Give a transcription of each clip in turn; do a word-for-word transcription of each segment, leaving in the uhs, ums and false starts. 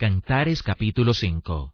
Cantares capítulo cinco.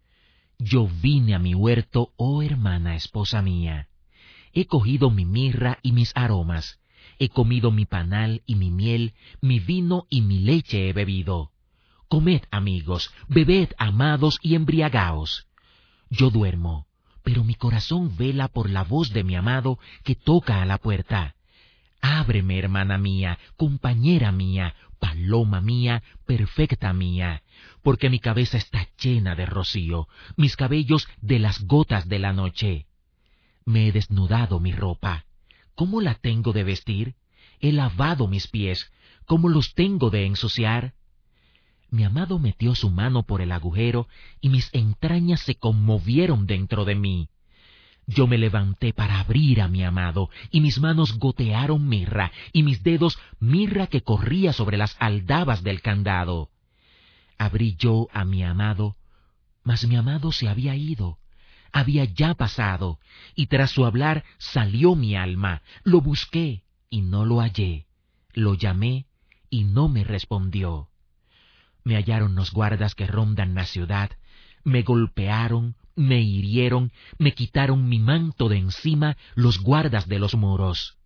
Yo vine a mi huerto, oh hermana esposa mía. He cogido mi mirra y mis aromas. He comido mi panal y mi miel, mi vino y mi leche he bebido. Comed, amigos, bebed, amados, y embriagaos. Yo duermo, pero mi corazón vela por la voz de mi amado que toca a la puerta. Ábreme, hermana mía, compañera mía, paloma mía, perfecta mía, porque mi cabeza está llena de rocío, mis cabellos de las gotas de la noche. Me he desnudado mi ropa. ¿Cómo la tengo de vestir? He lavado mis pies. ¿Cómo los tengo de ensuciar? Mi amado metió su mano por el agujero y mis entrañas se conmovieron dentro de mí. Yo me levanté para abrir a mi amado, y mis manos gotearon mirra, y mis dedos mirra que corría sobre las aldabas del candado. Abrí yo a mi amado, mas mi amado se había ido, había ya pasado, y tras su hablar salió mi alma. Lo busqué, y no lo hallé. Lo llamé, y no me respondió. Me hallaron los guardas que rondan la ciudad, me golpearon, me hirieron, me quitaron mi manto de encima los guardas de los muros.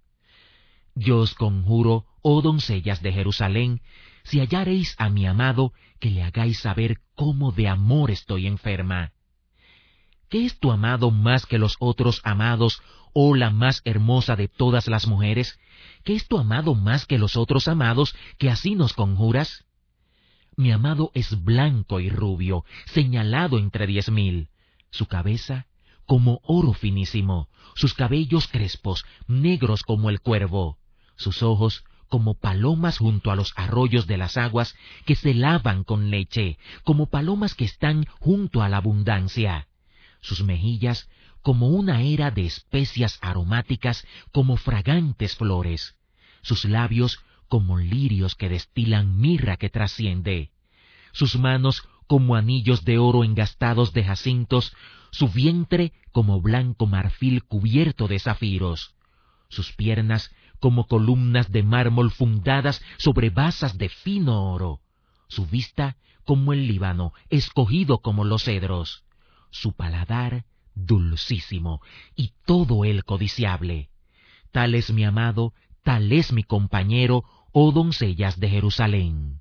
Yo os conjuro, oh doncellas de Jerusalén, si hallareis a mi amado, que le hagáis saber cómo de amor estoy enferma. ¿Qué es tu amado más que los otros amados, oh la más hermosa de todas las mujeres? ¿Qué es tu amado más que los otros amados, que así nos conjuras? Mi amado es blanco y rubio, señalado entre diez mil. Su cabeza como oro finísimo, sus cabellos crespos, negros como el cuervo, sus ojos como palomas junto a los arroyos de las aguas que se lavan con leche, como palomas que están junto a la abundancia, sus mejillas como una era de especias aromáticas, como fragantes flores, sus labios como lirios que destilan mirra que trasciende, sus manos como anillos de oro engastados de jacintos, su vientre como blanco marfil cubierto de zafiros, sus piernas como columnas de mármol fundadas sobre basas de fino oro, su vista como el Líbano, escogido como los cedros, su paladar dulcísimo, y todo él codiciable. Tal es mi amado, tal es mi compañero, oh doncellas de Jerusalén.